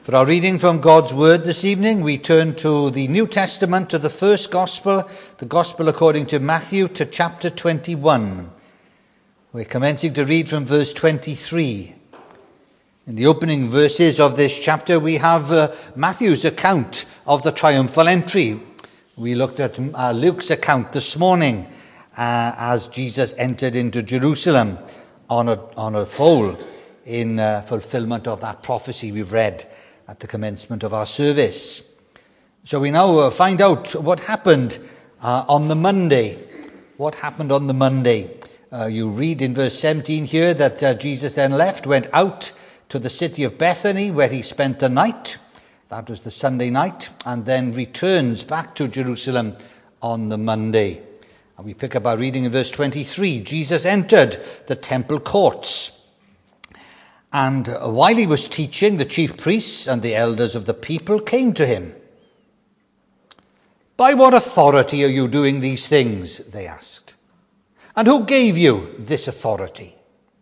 For our reading from God's Word this evening, we turn to the New Testament, to the first Gospel, the Gospel according to Matthew, to chapter 21. We're commencing to read from verse 23. In the opening verses of this chapter, we have Matthew's account of the triumphal entry. We looked at Luke's account this morning as Jesus entered into Jerusalem on a foal in fulfillment of that prophecy we've read at the commencement of our service. So we now find out what happened on the Monday. What happened on the Monday? You read in verse 17 here that Jesus then left, went out to the city of Bethany, where he spent the night. That was the Sunday night, and then returns back to Jerusalem on the Monday. And we pick up our reading in verse 23. Jesus entered the temple courts. And while he was teaching, the chief priests and the elders of the people came to him. "By what authority are you doing these things?" they asked. "And who gave you this authority?"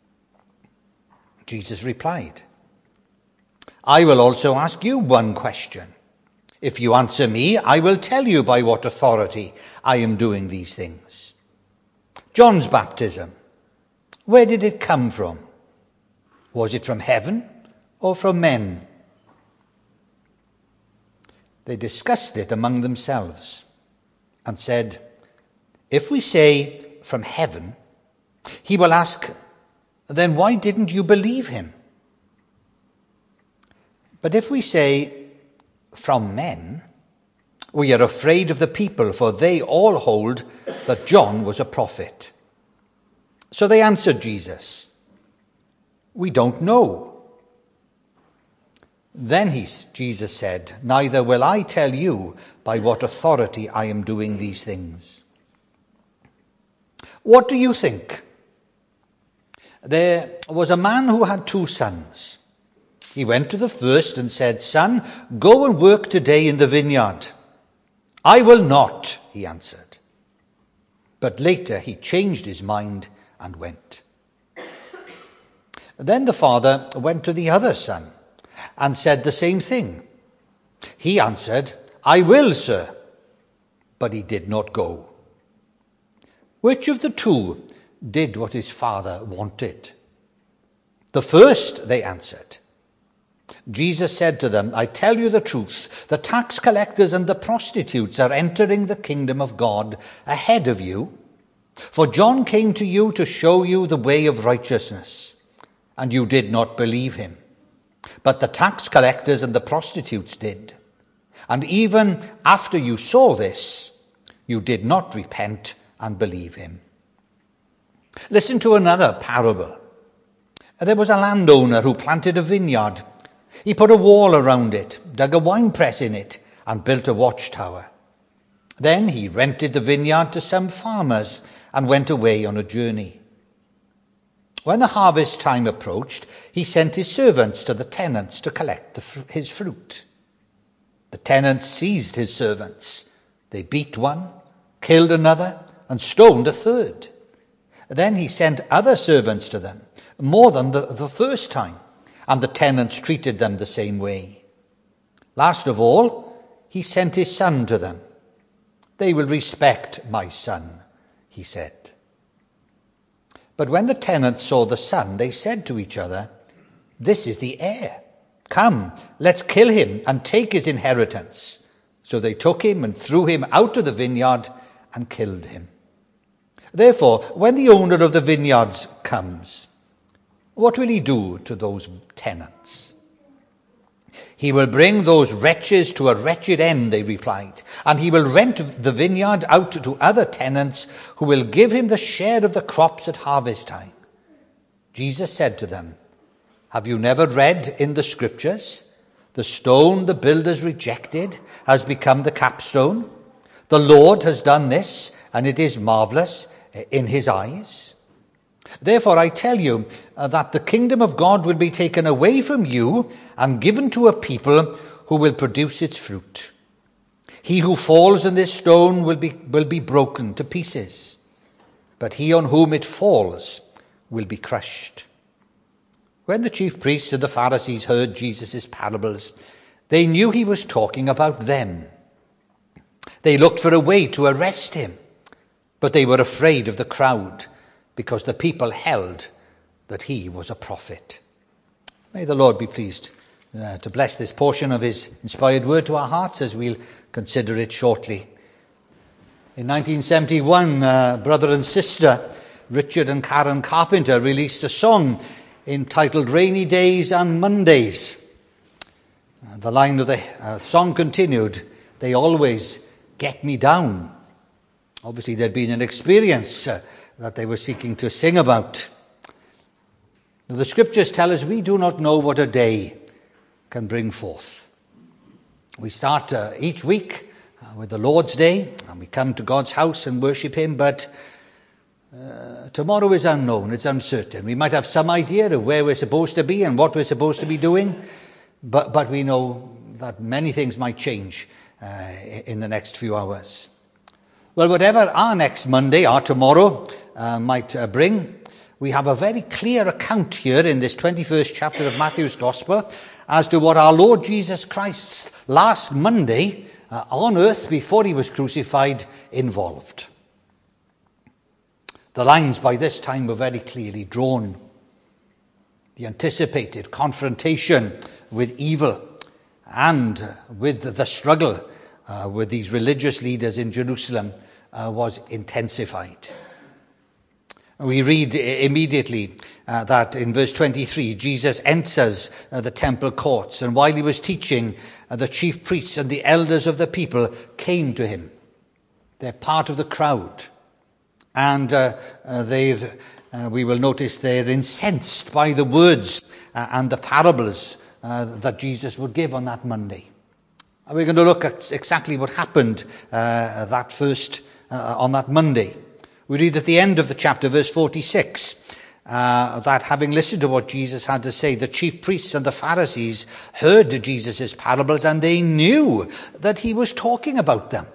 Jesus replied, "I will also ask you one question. If you answer me, I will tell you by what authority I am doing these things. John's baptism, where did it come from? Was it from heaven or from men?" They discussed it among themselves and said, "If we say from heaven, he will ask, then why didn't you believe him? But if we say from men, we are afraid of the people, for they all hold that John was a prophet." So they answered Jesus, "We don't know." Then Jesus said, "Neither will I tell you by what authority I am doing these things. What do you think? There was a man who had 2 sons. He went to the first and said, 'Son, go and work today in the vineyard.' 'I will not,' he answered. But later he changed his mind and went. Then the father went to the other son and said the same thing. He answered, 'I will, sir.' But he did not go. Which of the 2 did what his father wanted?" "The first," they answered. Jesus said to them, "I tell you the truth, the tax collectors and the prostitutes are entering the kingdom of God ahead of you. For John came to you to show you the way of righteousness, and you did not believe him. But the tax collectors and the prostitutes did. And even after you saw this, you did not repent and believe him." Listen to another parable. There was a landowner who planted a vineyard. He put a wall around it, dug a winepress in it, and built a watchtower. Then he rented the vineyard to some farmers and went away on a journey. When the harvest time approached, he sent his servants to the tenants to collect his fruit. The tenants seized his servants. They beat one, killed another, and stoned a third. Then he sent other servants to them, more than the first time, and the tenants treated them the same way. Last of all, he sent his son to them. "They will respect my son," he said. But when the tenants saw the son, they said to each other, "This is the heir. Come, let's kill him and take his inheritance." So they took him and threw him out of the vineyard and killed him. Therefore, when the owner of the vineyards comes, what will he do to those tenants? "He will bring those wretches to a wretched end," they replied, "and he will rent the vineyard out to other tenants who will give him the share of the crops at harvest time." Jesus said to them, "Have you never read in the scriptures, 'The stone the builders rejected has become the capstone. The Lord has done this, and it is marvelous in his eyes'? Therefore I tell you that the kingdom of God will be taken away from you and given to a people who will produce its fruit. He who falls on this stone will be broken to pieces, but he on whom it falls will be crushed." When the chief priests and the Pharisees heard Jesus' parables, they knew he was talking about them. They looked for a way to arrest him, but they were afraid of the crowd because the people held that he was a prophet. May the Lord be pleased to bless this portion of his inspired word to our hearts as we'll consider it shortly. In 1971, brother and sister Richard and Karen Carpenter released a song entitled Rainy Days and Mondays. The line of the song continued, "They always get me down." Obviously, there'd been an experience that they were seeking to sing about. The scriptures tell us we do not know what a day can bring forth. We start each week with the Lord's Day, and we come to God's house and worship him, but tomorrow is unknown, it's uncertain. We might have some idea of where we're supposed to be and what we're supposed to be doing, but we know that many things might change in the next few hours. Well, whatever our next Monday, our tomorrow, might bring, we have a very clear account here in this 21st chapter of Matthew's Gospel as to what our Lord Jesus Christ's last Monday on earth before he was crucified involved. The lines by this time were very clearly drawn. The anticipated confrontation with evil and with the struggle with these religious leaders in Jerusalem was intensified. We read immediately that in verse 23, Jesus enters the temple courts, and while he was teaching, the chief priests and the elders of the people came to him. They're part of the crowd, and we will notice they're incensed by the words and the parables that Jesus would give on that Monday. And we're going to look at exactly what happened on that Monday. We read at the end of the chapter, verse 46, that having listened to what Jesus had to say, the chief priests and the Pharisees heard Jesus' parables, and they knew that he was talking about them.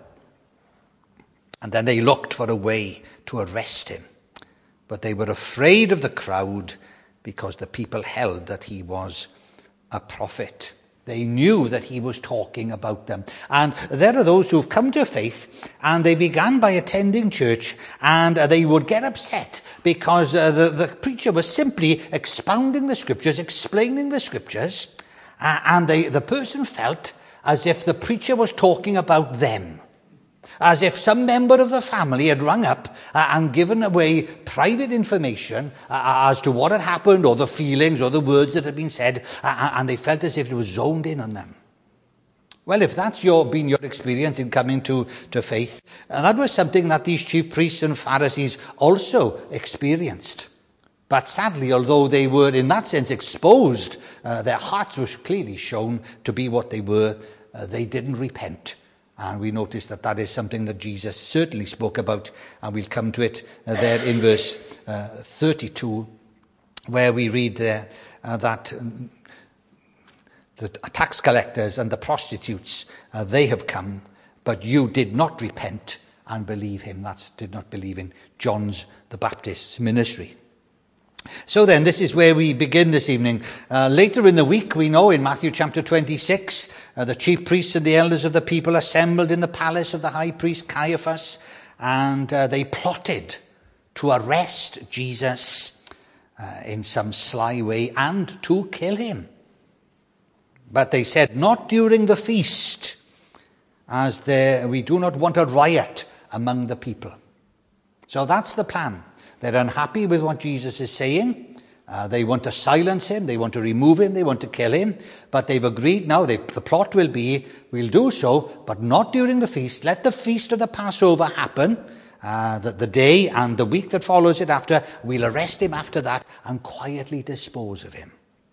And then they looked for a way to arrest him. But they were afraid of the crowd because the people held that he was a prophet. They knew that he was talking about them. And there are those who've come to faith, and they began by attending church, and they would get upset because the preacher was simply expounding the scriptures, explaining the scriptures, and the person felt as if the preacher was talking about them, as if some member of the family had rung up and given away private information as to what had happened or the feelings or the words that had been said, and they felt as if it was zoned in on them. Well, if that's been your experience in coming to faith, that was something that these chief priests and Pharisees also experienced. But sadly, although they were in that sense exposed, their hearts were clearly shown to be what they were. They didn't repent. And we notice that is something that Jesus certainly spoke about, and we'll come to it there in verse 32, where we read there that the tax collectors and the prostitutes, they have come, but you did not repent and believe him. Did not believe in John the Baptist's ministry. So then, this is where we begin this evening. Later in the week, we know in Matthew chapter 26, the chief priests and the elders of the people assembled in the palace of the high priest Caiaphas, and they plotted to arrest Jesus in some sly way and to kill him. But they said, not during the feast, as we do not want a riot among the people. So that's the plan. They're unhappy with what Jesus is saying. They want to silence him. They want to remove him. They want to kill him. But they've agreed now. The plot will be, we'll do so, but not during the feast. Let the feast of the Passover happen, the day and the week that follows it after. We'll arrest him after that and quietly dispose of him.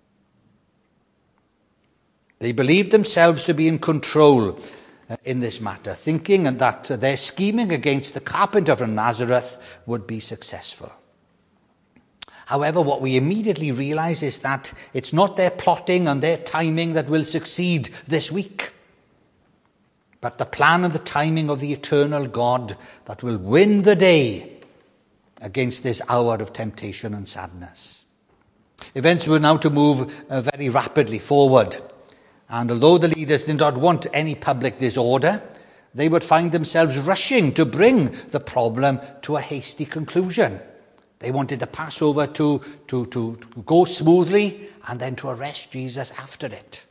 They believed themselves to be in control in this matter, thinking that their scheming against the carpenter from Nazareth would be successful. However, what we immediately realize is that it's not their plotting and their timing that will succeed this week, but the plan and the timing of the eternal God that will win the day against this hour of temptation and sadness. Events were now to move very rapidly forward. And although the leaders did not want any public disorder, they would find themselves rushing to bring the problem to a hasty conclusion. They wanted the Passover to go smoothly and then to arrest Jesus after it.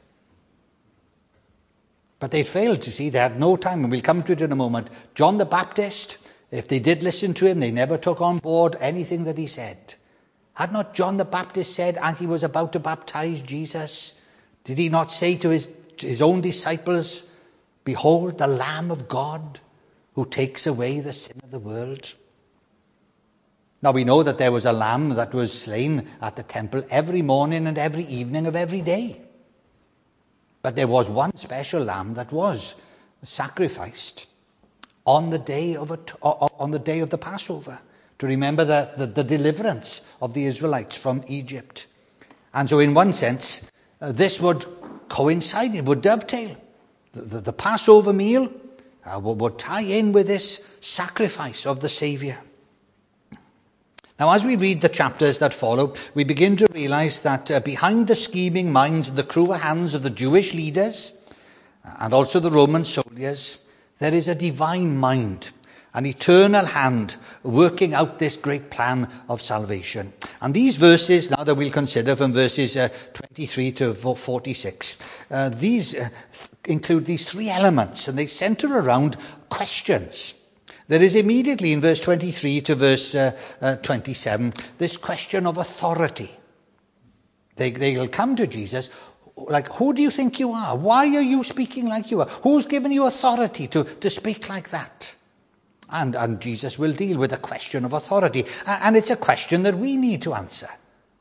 But they'd failed, you see. They had no time, and we'll come to it in a moment. John the Baptist, if they did listen to him, they never took on board anything that he said. Had not John the Baptist said, as he was about to baptize Jesus, did he not say to his own disciples, "Behold the Lamb of God who takes away the sin of the world"? Now we know that there was a lamb that was slain at the temple every morning and every evening of every day. But there was one special lamb that was sacrificed on the day of the Passover, to remember the deliverance of the Israelites from Egypt. And so in one sense, this would coincide, it would dovetail. The Passover meal would tie in with this sacrifice of the Saviour. Now, as we read the chapters that follow, we begin to realize that behind the scheming minds and the cruel hands of the Jewish leaders, and also the Roman soldiers, there is a divine mind, an eternal hand working out this great plan of salvation. And these verses, now that we'll consider from verses 23 to 46, these include these three elements, and they center around questions. There is immediately in verse 23 to verse 27 this question of authority. They'll come to Jesus like, "Who do you think you are? Why are you speaking like you are? Who's given you authority to speak like that?" And Jesus will deal with the question of authority. And it's a question that we need to answer.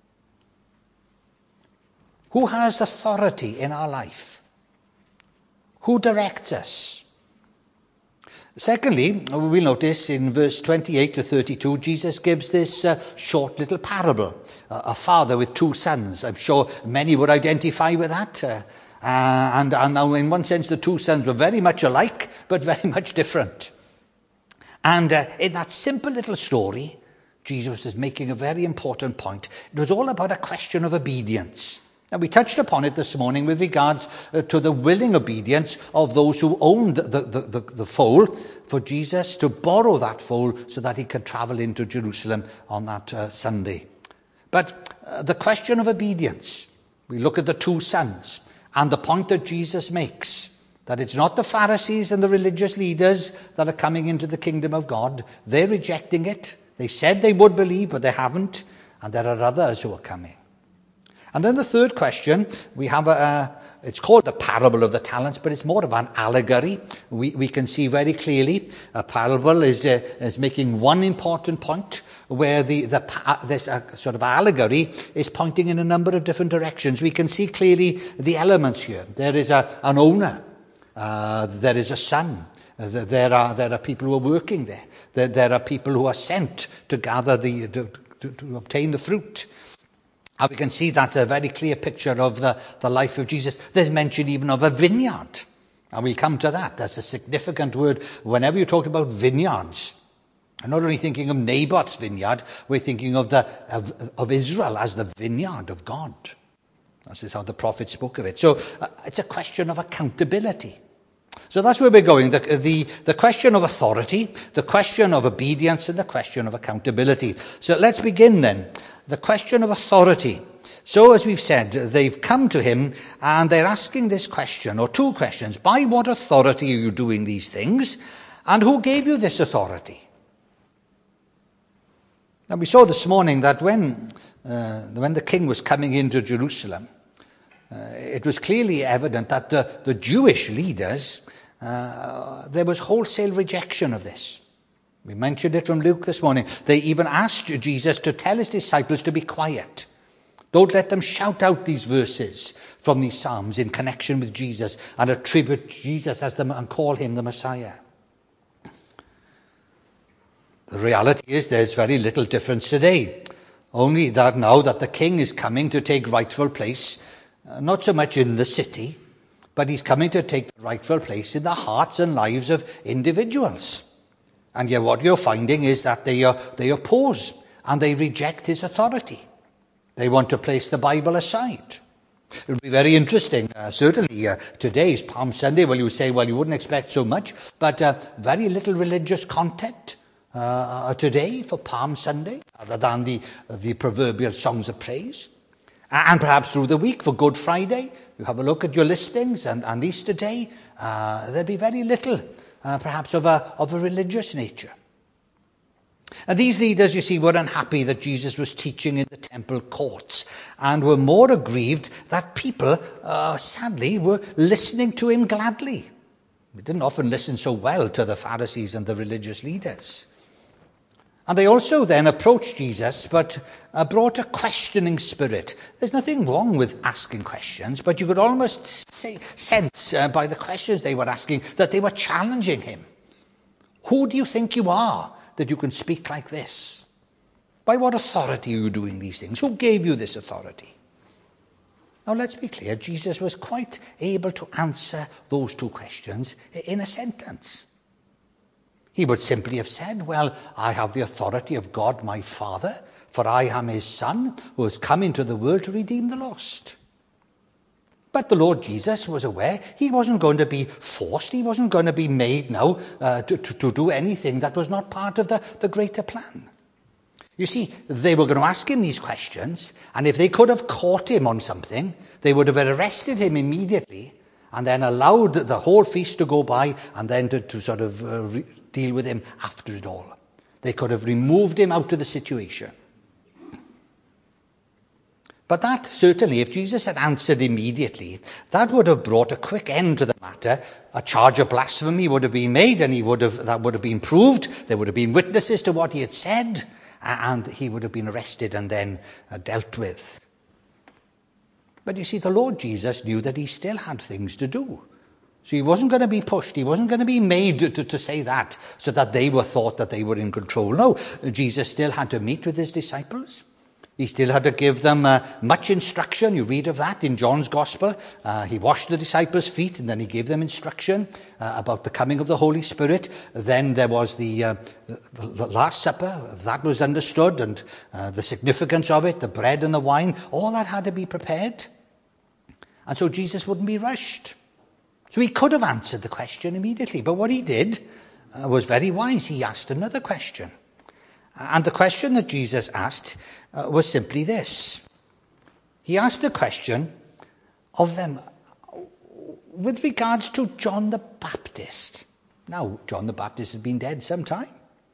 Who has authority in our life? Who directs us? Secondly, we'll notice in verse 28 to 32, Jesus gives this short little parable. A father with two sons. I'm sure many would identify with that. And now in one sense, the two sons were very much alike, but very much different. And in that simple little story, Jesus is making a very important point. It was all about a question of obedience. Now, we touched upon it this morning with regards to the willing obedience of those who owned the foal, for Jesus to borrow that foal so that he could travel into Jerusalem on that Sunday. But the question of obedience, we look at the two sons and the point that Jesus makes, that it's not the Pharisees and the religious leaders that are coming into the kingdom of God. They're rejecting it. They said they would believe, but they haven't. And there are others who are coming. And then the third question, we have it's called the parable of the talents, but it's more of an allegory. We can see very clearly a parable is making one important point, where this sort of allegory is pointing in a number of different directions. We can see clearly the elements here. There is an owner. There is a son. There are people who are working there. There are people who are sent to gather to obtain the fruit. And we can see that's a very clear picture of the life of Jesus. There's mention even of a vineyard. And we'll come to that. That's a significant word. Whenever you talk about vineyards, I'm not only thinking of Naboth's vineyard, we're thinking of Israel as the vineyard of God. This is how the prophet spoke of it. So it's a question of accountability. So that's where we're going. The question of authority, the question of obedience, and the question of accountability. So let's begin then. The question of authority. So as we've said, they've come to him and they're asking this question, or two questions. By what authority are you doing these things? And who gave you this authority? Now we saw this morning that when the king was coming into Jerusalem, it was clearly evident that the Jewish leaders, there was wholesale rejection of this. We mentioned it from Luke this morning. They even asked Jesus to tell his disciples to be quiet. Don't let them shout out these verses from these Psalms in connection with Jesus and attribute Jesus and call him the Messiah. The reality is there's very little difference today. Only that now that the king is coming to take rightful place, not so much in the city, but he's coming to take the rightful place in the hearts and lives of individuals. And yet what you're finding is that they oppose and they reject his authority. They want to place the Bible aside. It would be very interesting. Certainly today is Palm Sunday. Well, you say, well, you wouldn't expect so much, but very little religious content today for Palm Sunday, other than the proverbial songs of praise. And perhaps through the week for Good Friday, you have a look at your listings, and Easter Day, there'd be very little, perhaps, of a religious nature. And these leaders, you see, were unhappy that Jesus was teaching in the temple courts, and were more aggrieved that people, sadly, were listening to him gladly. They didn't often listen so well to the Pharisees and the religious leaders. And they also then approached Jesus, but brought a questioning spirit. There's nothing wrong with asking questions, but you could almost sense by the questions they were asking that they were challenging him. Who do you think you are that you can speak like this? By what authority are you doing these things? Who gave you this authority? Now let's be clear, Jesus was quite able to answer those two questions in a sentence. He would simply have said, well, I have the authority of God my Father, for I am his Son, who has come into the world to redeem the lost. But the Lord Jesus was aware he wasn't going to be forced, he wasn't going to be made now to do anything that was not part of the greater plan. You see, they were going to ask him these questions, and if they could have caught him on something, they would have arrested him immediately, and then allowed the whole feast to go by, and then to sort of deal with him after it all. They could have removed him out of the situation. But that, certainly, if Jesus had answered immediately, that would have brought a quick end to the matter. A charge of blasphemy would have been made, and that would have been proved. There would have been witnesses to what he had said, and he would have been arrested and then dealt with. But you see, the Lord Jesus knew that he still had things to do. So he wasn't going to be pushed. He wasn't going to be made to say that so that they were thought that they were in control. No, Jesus still had to meet with his disciples. He still had to give them much instruction. You read of that in John's Gospel. He washed the disciples' feet, and then he gave them instruction about the coming of the Holy Spirit. Then there was the Last Supper. That was understood, and the significance of it, the bread and the wine, all that had to be prepared. And so Jesus wouldn't be rushed. So he could have answered the question immediately. But what he did was very wise. He asked another question. And the question that Jesus asked was simply this. He asked the question of them with regards to John the Baptist. Now, John the Baptist had been dead some time.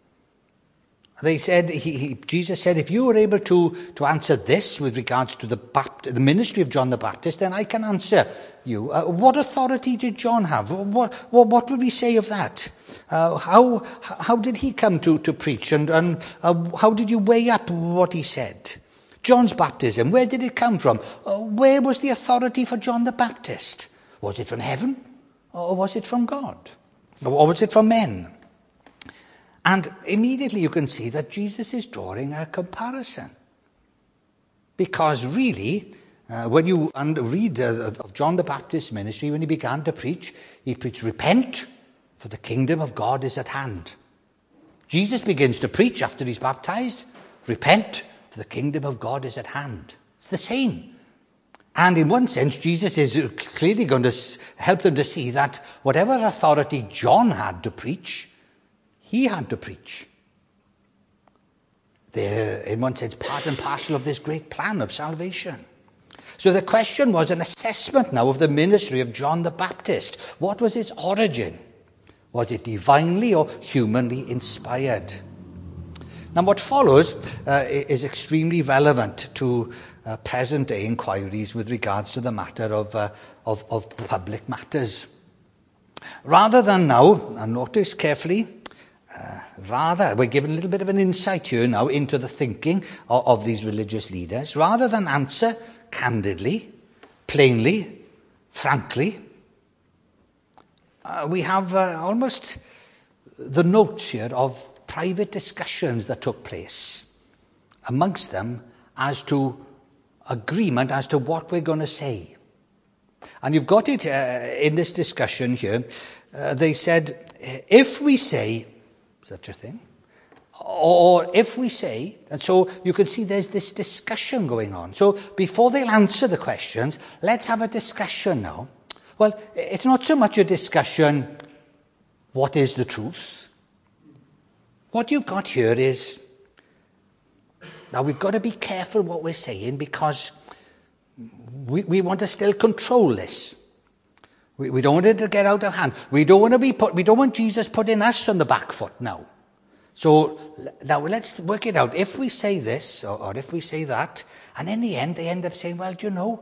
They said, Jesus said, if you were able to answer this with regards to the ministry of John the Baptist, then I can answer you. What authority did John have? What would we say of that? How did he come to preach? And how did you weigh up what he said? John's baptism, where did it come from? Where was the authority for John the Baptist? Was it from heaven? Or was it from God? Or was it from men? And immediately you can see that Jesus is drawing a comparison. Because really, when you read of John the Baptist's ministry, when he began to preach, he preached, repent, for the kingdom of God is at hand. Jesus begins to preach after he's baptized, repent, for the kingdom of God is at hand. It's the same. And in one sense, Jesus is clearly going to help them to see that whatever authority John had to preach, he had to preach. They're, in one sense, part and parcel of this great plan of salvation. So the question was an assessment now of the ministry of John the Baptist. What was its origin? Was it divinely or humanly inspired? Now what follows is extremely relevant to present-day inquiries with regards to the matter of public matters. Rather than now, and notice carefully, we're given a little bit of an insight here now into the thinking of these religious leaders. Rather than answer candidly, plainly, frankly, we have almost the notes here of private discussions that took place amongst them as to agreement as to what we're going to say. And you've got it in this discussion here. They said, if we say such a thing, Or if we say, and so you can see there's this discussion going on. So before they'll answer the questions, let's have a discussion now. Well, it's not so much a discussion, what is the truth? What you've got here is, now we've got to be careful what we're saying because we want to still control this. We don't want it to get out of hand. We don't want Jesus putting us on the back foot now. So now let's work it out. If we say this or if we say that, and in the end they end up saying, well, do you know,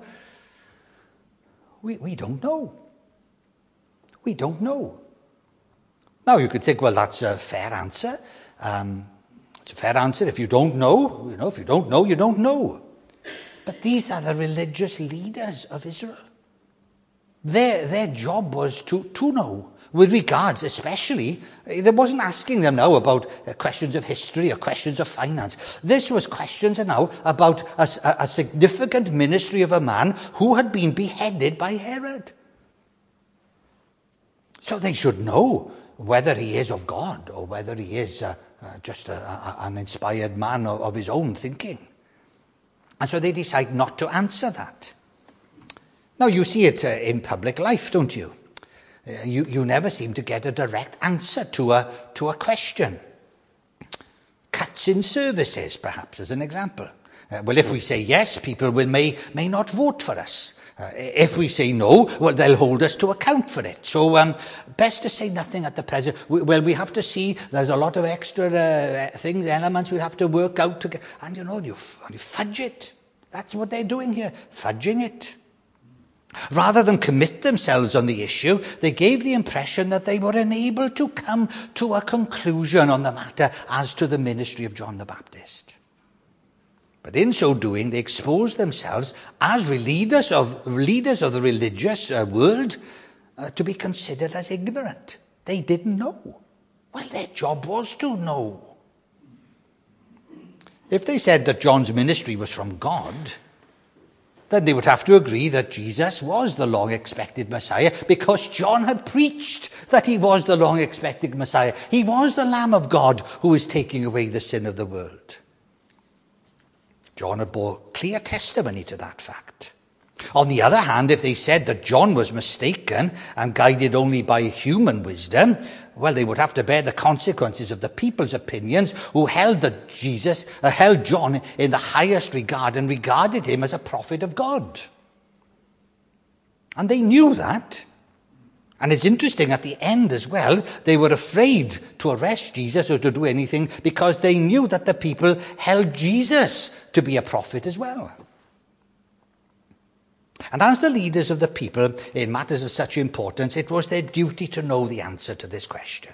we don't know. We don't know. Now you could think, well, that's a fair answer. It's a fair answer. If you don't know, if you don't know, you don't know. But these are the religious leaders of Israel. Their job was to know. With regards, especially, they wasn't asking them now about questions of history or questions of finance. This was questions now about a significant ministry of a man who had been beheaded by Herod. So they should know whether he is of God or whether he is just an inspired man of his own thinking. And so they decide not to answer that. Now, you see it in public life, don't you? You never seem to get a direct answer to a question. Cuts in services, perhaps, as an example. Well, if we say yes, people may not vote for us. If we say no, well, they'll hold us to account for it. So best to say nothing at the present. We have to see there's a lot of extra elements we have to work out to get. And you fudge it. That's what they're doing here, fudging it. Rather than commit themselves on the issue, they gave the impression that they were unable to come to a conclusion on the matter as to the ministry of John the Baptist. But in so doing, they exposed themselves as leaders of the religious world to be considered as ignorant. They didn't know. Well, their job was to know. If they said that John's ministry was from God, then they would have to agree that Jesus was the long-expected Messiah because John had preached that he was the long-expected Messiah. He was the Lamb of God who is taking away the sin of the world. John had bore clear testimony to that fact. On the other hand, if they said that John was mistaken and guided only by human wisdom, well, they would have to bear the consequences of the people's opinions who held John in the highest regard and regarded him as a prophet of God. And they knew that. And it's interesting, at the end as well, they were afraid to arrest Jesus or to do anything because they knew that the people held Jesus to be a prophet as well. And as the leaders of the people in matters of such importance, it was their duty to know the answer to this question.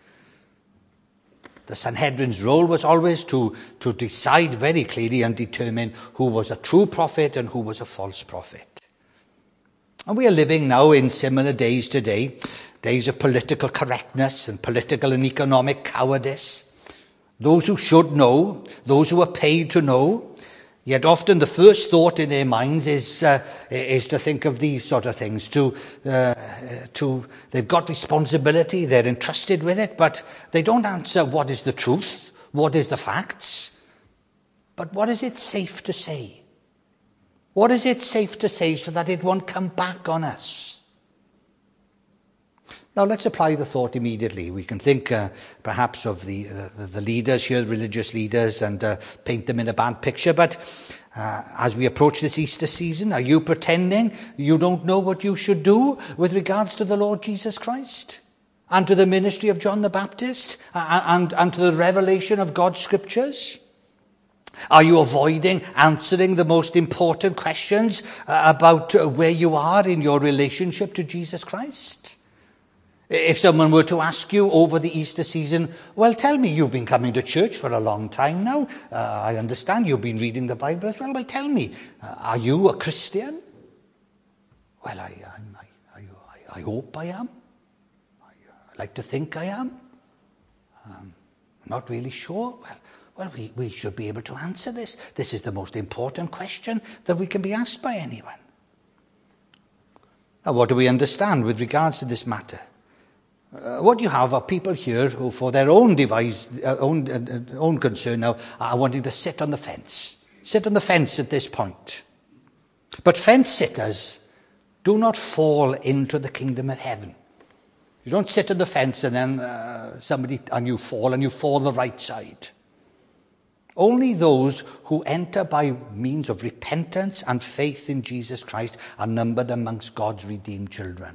The Sanhedrin's role was always to decide very clearly and determine who was a true prophet and who was a false prophet. And we are living now in similar days today, days of political correctness and political and economic cowardice. Those who should know, those who are paid to know, yet often the first thought in their minds is to think of these sort of things. They've got responsibility, they're entrusted with it, but they don't answer what is the truth, what is the facts, but what is it safe to say? What is it safe to say so that it won't come back on us? Now let's apply the thought immediately. We can think perhaps of the leaders here, religious leaders, and paint them in a bad picture. But as we approach this Easter season, are you pretending you don't know what you should do with regards to the Lord Jesus Christ and to the ministry of John the Baptist and to the revelation of God's scriptures? Are you avoiding answering the most important questions about where you are in your relationship to Jesus Christ? If someone were to ask you over the Easter season, well, tell me, you've been coming to church for a long time now. I understand you've been reading the Bible as well. Well, tell me, are you a Christian? Well, I hope I am. I like to think I am. I'm not really sure. Well, we should be able to answer this. This is the most important question that we can be asked by anyone. Now, what do we understand with regards to this matter? What you have are people here who, for their own own concern now, are wanting to sit on the fence. Sit on the fence at this point. But fence sitters do not fall into the kingdom of heaven. You don't sit on the fence and then you fall the right side. Only those who enter by means of repentance and faith in Jesus Christ are numbered amongst God's redeemed children.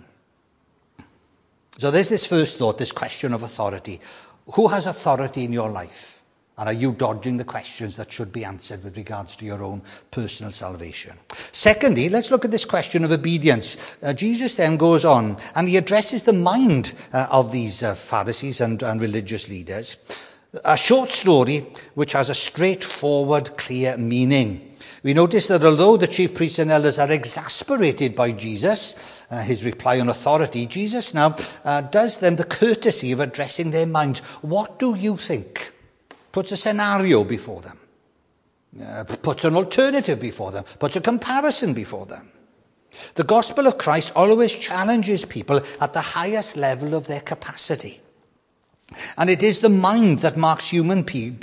So there's this first thought, this question of authority. Who has authority in your life? And are you dodging the questions that should be answered with regards to your own personal salvation? Secondly, let's look at this question of obedience. Jesus then goes on and he addresses the mind of these Pharisees and religious leaders. A short story which has a straightforward, clear meaning. We notice that although the chief priests and elders are exasperated by Jesus, his reply on authority, Jesus now does them the courtesy of addressing their minds. What do you think? Puts a scenario before them, puts an alternative before them, puts a comparison before them. The gospel of Christ always challenges people at the highest level of their capacity. And it is the mind that marks human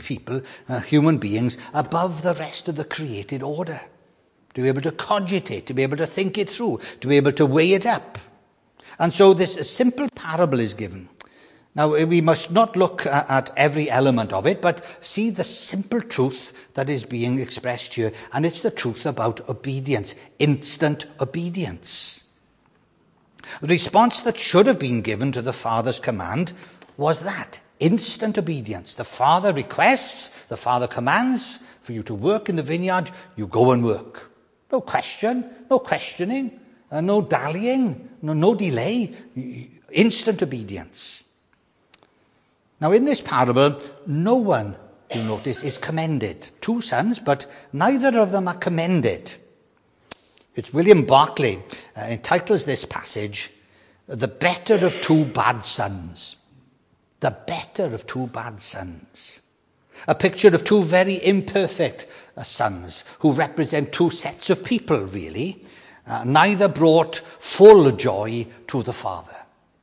beings above the rest of the created order. To be able to cogitate, to be able to think it through, to be able to weigh it up. And so this simple parable is given. Now, we must not look at every element of it, but see the simple truth that is being expressed here. And it's the truth about obedience, instant obedience. The response that should have been given to the Father's command was that, instant obedience. The Father requests, the Father commands for you to work in the vineyard, you go and work. No question, no questioning, no dallying, no delay, instant obedience. Now, in this parable, no one, you notice, is commended. Two sons, but neither of them are commended. It's William Barclay entitles this passage, "The Better of Two Bad Sons." The better of two bad sons. A picture of two very imperfect sons who represent two sets of people, really. Neither brought full joy to the Father.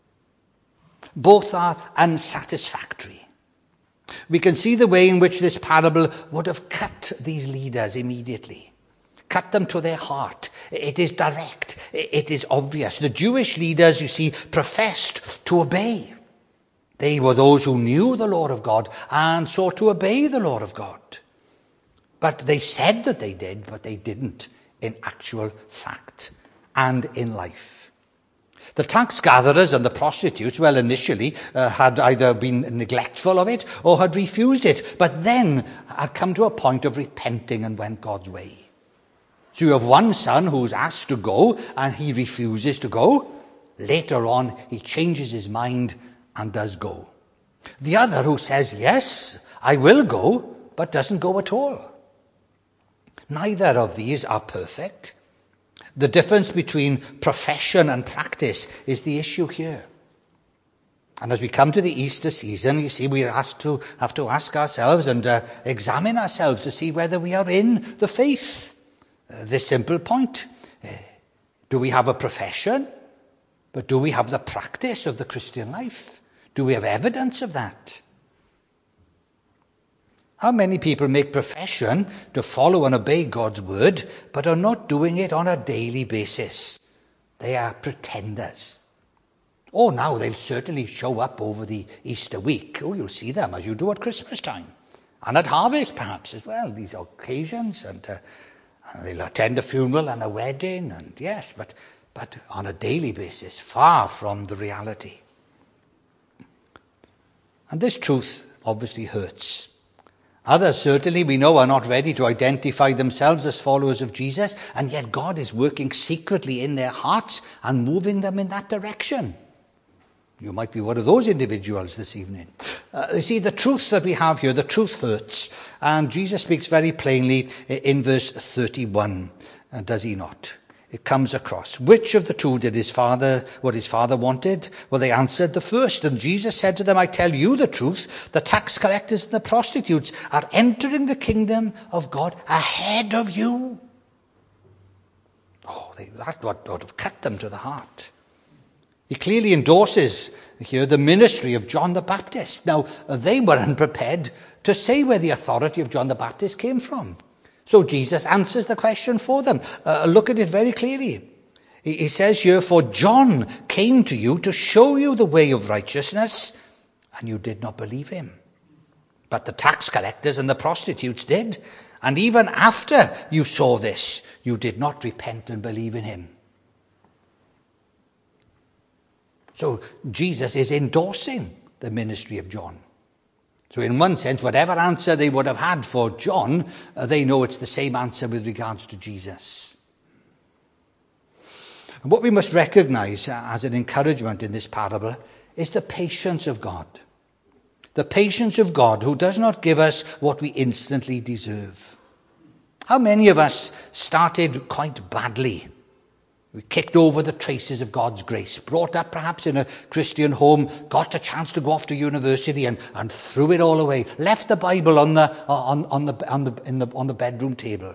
Both are unsatisfactory. We can see the way in which this parable would have cut these leaders immediately. Cut them to their heart. It is direct. It is obvious. The Jewish leaders, you see, professed to obey. They were those who knew the law of God and sought to obey the law of God. But they said that they did, but they didn't in actual fact and in life. The tax gatherers and the prostitutes, well, initially had either been neglectful of it or had refused it, but then had come to a point of repenting and went God's way. So you have one son who's asked to go and he refuses to go. Later on, he changes his mind and does go. The other who says, yes, I will go, but doesn't go at all. Neither of these are perfect. The difference between profession and practice is the issue here. And as we come to the Easter season, you see, we have to ask ourselves and examine ourselves to see whether we are in the faith. This simple point. Do we have a profession? But do we have the practice of the Christian life? Do we have evidence of that? How many people make profession to follow and obey God's word, but are not doing it on a daily basis? They are pretenders. Oh, now they'll certainly show up over the Easter week. Oh, you'll see them as you do at Christmas time. And at harvest, perhaps, as well. These occasions. And they'll attend a funeral and a wedding. And yes, but on a daily basis, far from the reality. And this truth obviously hurts. Others, certainly, we know, are not ready to identify themselves as followers of Jesus, and yet God is working secretly in their hearts and moving them in that direction. You might be one of those individuals this evening. You see, the truth that we have here, the truth hurts. And Jesus speaks very plainly in verse 31, does he not? It comes across. Which of the two did what his father wanted? Well, they answered the first. And Jesus said to them, I tell you the truth, the tax collectors and the prostitutes are entering the kingdom of God ahead of you. Oh, that would have cut them to the heart. He clearly endorses here the ministry of John the Baptist. Now, they were unprepared to say where the authority of John the Baptist came from. So Jesus answers the question for them. Look at it very clearly. He says here, "For John came to you to show you the way of righteousness, and you did not believe him. But the tax collectors and the prostitutes did. And even after you saw this, you did not repent and believe in him." So Jesus is endorsing the ministry of John. So in one sense, whatever answer they would have had for John, they know it's the same answer with regards to Jesus. And what we must recognize as an encouragement in this parable is the patience of God. The patience of God, who does not give us what we instantly deserve. How many of us started quite badly? We kicked over the traces of God's grace, brought up perhaps in a Christian home, got a chance to go off to university and threw it all away, left the Bible on the bedroom table.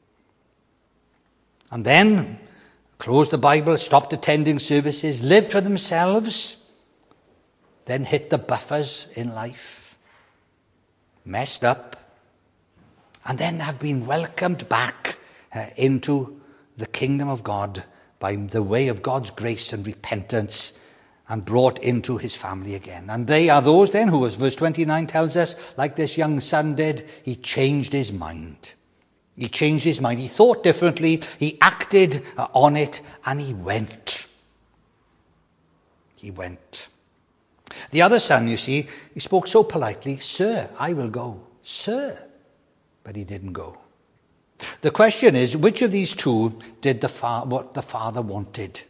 And then closed the Bible, stopped attending services, lived for themselves, then hit the buffers in life, messed up, and then have been welcomed back into the kingdom of God by the way of God's grace and repentance, and brought into his family again. And they are those then who, as verse 29 tells us, like this young son did, he changed his mind. He changed his mind. He thought differently. He acted on it, and he went. He went. The other son, you see, he spoke so politely, "Sir, I will go." Sir. But he didn't go. The question is, which of these two did what the father wanted?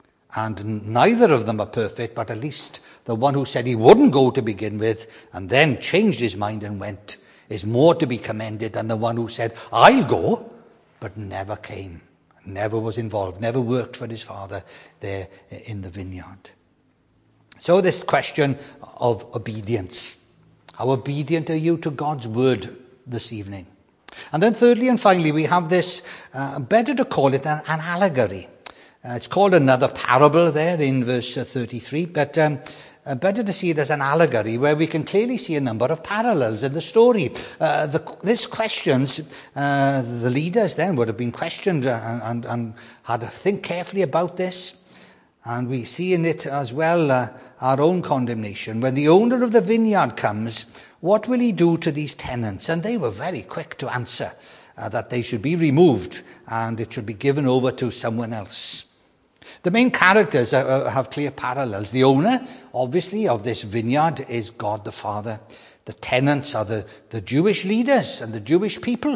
And neither of them are perfect, but at least the one who said he wouldn't go to begin with and then changed his mind and went is more to be commended than the one who said, "I'll go," but never came, never was involved, never worked for his father there in the vineyard. So this question of obedience. How obedient are you to God's word this evening? And then thirdly and finally, we have this, better to call it an allegory. It's called another parable there in verse 33, but better to see it as an allegory where we can clearly see a number of parallels in the story. This questions, the leaders then would have been questioned and had to think carefully about this. And we see in it as well our own condemnation. When the owner of the vineyard comes, what will he do to these tenants? And they were very quick to answer that they should be removed and it should be given over to someone else. The main characters have clear parallels. The owner, obviously, of this vineyard is God the Father. The tenants are the Jewish leaders and the Jewish people.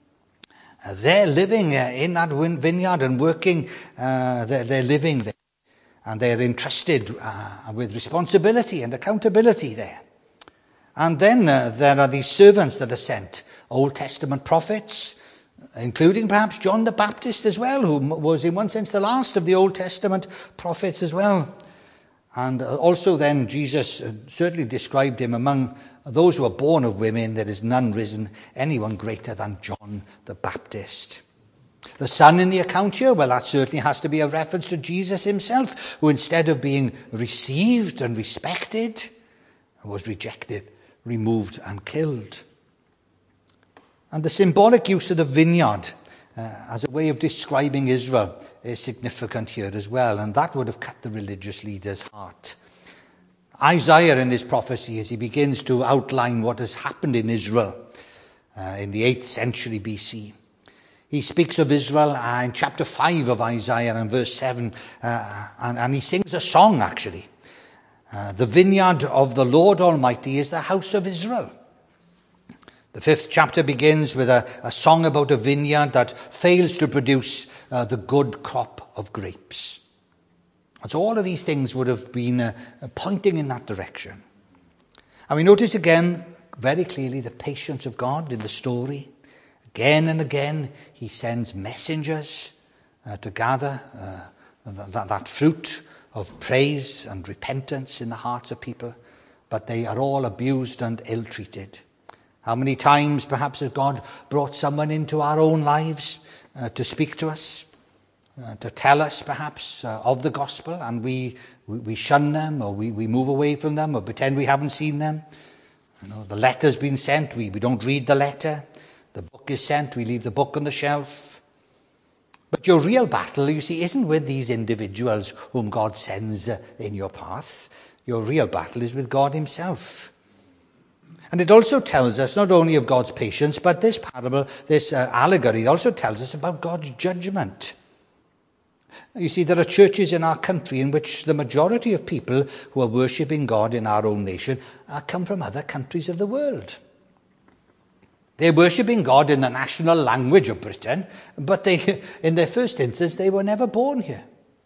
They're living in that vineyard and working. They're living there. And they're entrusted with responsibility and accountability there. And then there are these servants that are sent, Old Testament prophets, including perhaps John the Baptist as well, who was in one sense the last of the Old Testament prophets as well. And also then Jesus certainly described him among those who are born of women, there is none risen anyone greater than John the Baptist. The son in the account here, well, that certainly has to be a reference to Jesus himself, who instead of being received and respected, was rejected, removed and killed. And the symbolic use of the vineyard as a way of describing Israel is significant here as well, and that would have cut the religious leader's heart. Isaiah in his prophecy, as he begins to outline what has happened in Israel in the 8th century BC, he speaks of Israel in chapter 5 of Isaiah and verse 7, and he sings a song actually. The vineyard of the Lord Almighty is the house of Israel. The 5th chapter begins with a song about a vineyard that fails to produce the good crop of grapes. And so all of these things would have been pointing in that direction. And we notice again very clearly the patience of God in the story. Again and again he sends messengers to gather that fruit of praise and repentance in the hearts of people, but they are all abused and ill-treated. How many times perhaps has God brought someone into our own lives to speak to us, to tell us perhaps of the gospel, and we we shun them, or we move away from them, or pretend we haven't seen them. The letter's been sent, we don't read the letter. The book is sent, we leave the book on the shelf. But your real battle, you see, isn't with these individuals whom God sends in your path. Your real battle is with God himself. And it also tells us not only of God's patience, but this parable, this allegory also tells us about God's judgment. You see, there are churches in our country in which the majority of people who are worshipping God in our own nation come from other countries of the world. They're worshipping God in the national language of Britain, but in their first instance, they were never born here.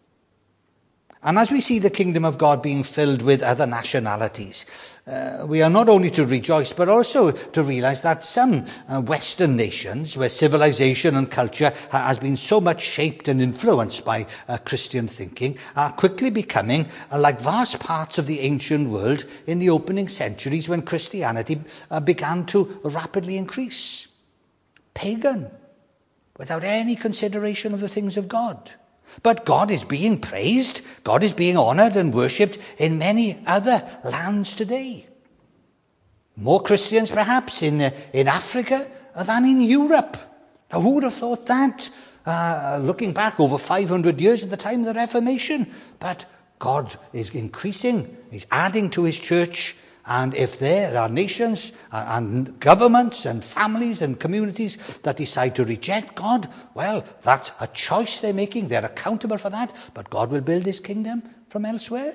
And as we see the kingdom of God being filled with other nationalities, we are not only to rejoice, but also to realize that some Western nations, where civilization and culture has been so much shaped and influenced by Christian thinking, are quickly becoming like vast parts of the ancient world in the opening centuries when Christianity began to rapidly increase. Pagan, without any consideration of the things of God. But God is being praised, God is being honoured and worshipped in many other lands today. More Christians perhaps in Africa than in Europe. Now who would have thought that? Looking back over 500 years at the time of the Reformation. But God is increasing, he's adding to his church. And if there are nations and governments and families and communities that decide to reject God, well, that's a choice they're making. They're accountable for that. But God will build his kingdom from elsewhere.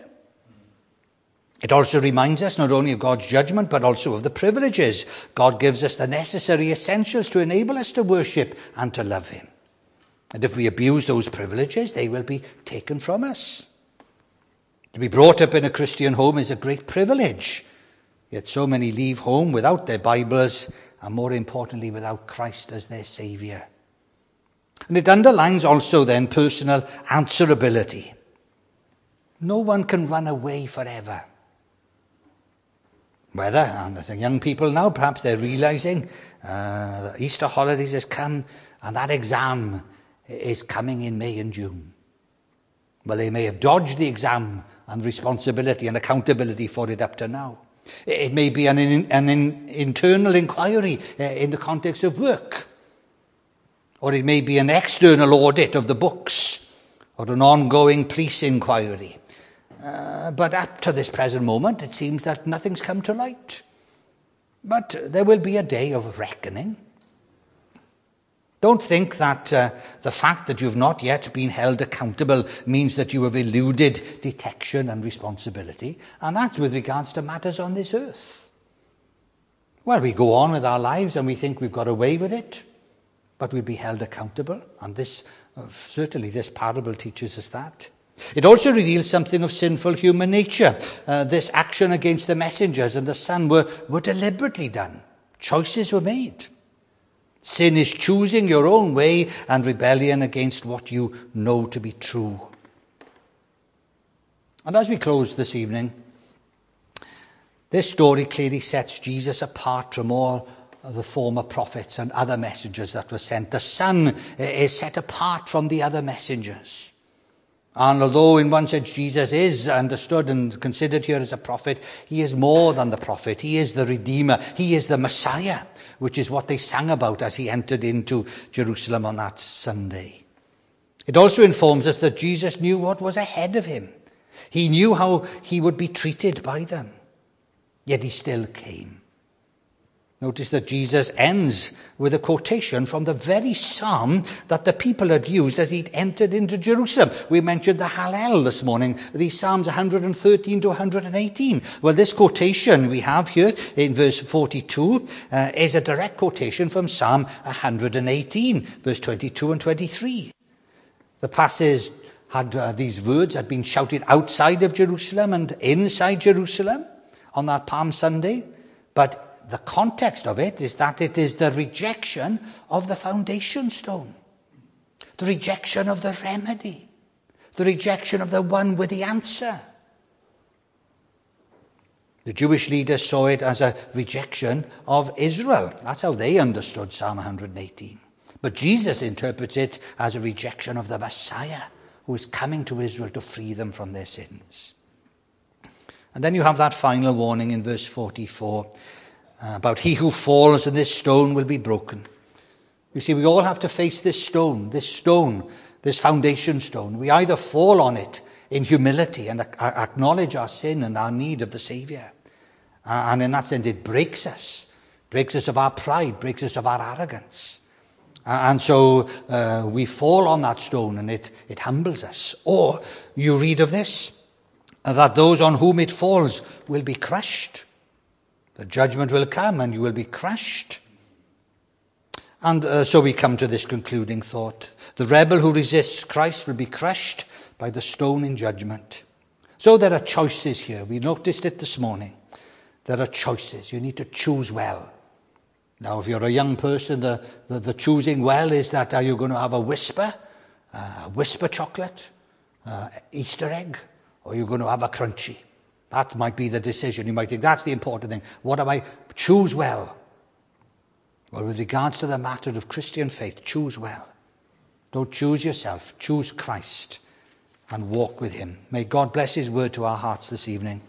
It also reminds us not only of God's judgment, but also of the privileges. God gives us the necessary essentials to enable us to worship and to love him. And if we abuse those privileges, they will be taken from us. To be brought up in a Christian home is a great privilege. Yet so many leave home without their Bibles, and more importantly, without Christ as their Saviour. And it underlines also then personal answerability. No one can run away forever. Whether, and as young people now, perhaps they're realising the Easter holidays has come, and that exam is coming in May and June. Well, they may have dodged the exam and responsibility and accountability for it up to now. It may be an internal inquiry in the context of work. Or it may be an external audit of the books or an ongoing police inquiry. But up to this present moment, it seems that nothing's come to light. But there will be a day of reckoning. Don't think that the fact that you've not yet been held accountable means that you have eluded detection and responsibility. And that's with regards to matters on this earth. Well, we go on with our lives and we think we've got away with it, but we'll be held accountable. And this, certainly this parable teaches us that. It also reveals something of sinful human nature. This action against the messengers and the son were deliberately done. Choices were made. Sin is choosing your own way and rebellion against what you know to be true. And as we close this evening, this story clearly sets Jesus apart from all the former prophets and other messengers that were sent. The Son is set apart from the other messengers. And although in one sense Jesus is understood and considered here as a prophet, he is more than the prophet. He is the Redeemer. He is the Messiah, which is what they sang about as he entered into Jerusalem on that Sunday. It also informs us that Jesus knew what was ahead of him. He knew how he would be treated by them. Yet he still came. Notice that Jesus ends with a quotation from the very psalm that the people had used as he'd entered into Jerusalem. We mentioned the Hallel this morning, these Psalms 113 to 118. Well, this quotation we have here in verse 42 is a direct quotation from Psalm 118, verse 22 and 23. The passage had these words had been shouted outside of Jerusalem and inside Jerusalem on that Palm Sunday, but the context of it is that it is the rejection of the foundation stone, the rejection of the remedy, the rejection of the one with the answer. The Jewish leaders saw it as a rejection of Israel. That's how they understood Psalm 118. But Jesus interprets it as a rejection of the Messiah who is coming to Israel to free them from their sins. And then you have that final warning in verse 44 about he who falls and this stone will be broken. You see, we all have to face this stone, this foundation stone. We either fall on it in humility and acknowledge our sin and our need of the Saviour. And in that sense, it breaks us of our pride, breaks us of our arrogance. And so we fall on that stone and it humbles us. Or you read of this, that those on whom it falls will be crushed. The judgment will come and you will be crushed. And so we come to this concluding thought. The rebel who resists Christ will be crushed by the stone in judgment. So there are choices here. We noticed it this morning. There are choices. You need to choose well. Now, if you're a young person, the choosing well is that are you going to have a whisper chocolate, Easter egg, or are you going to have a crunchy? That might be the decision. You might think that's the important thing. What do I choose well? Well, with regards to the matter of Christian faith, choose well. Don't choose yourself. Choose Christ and walk with him. May God bless his word to our hearts this evening.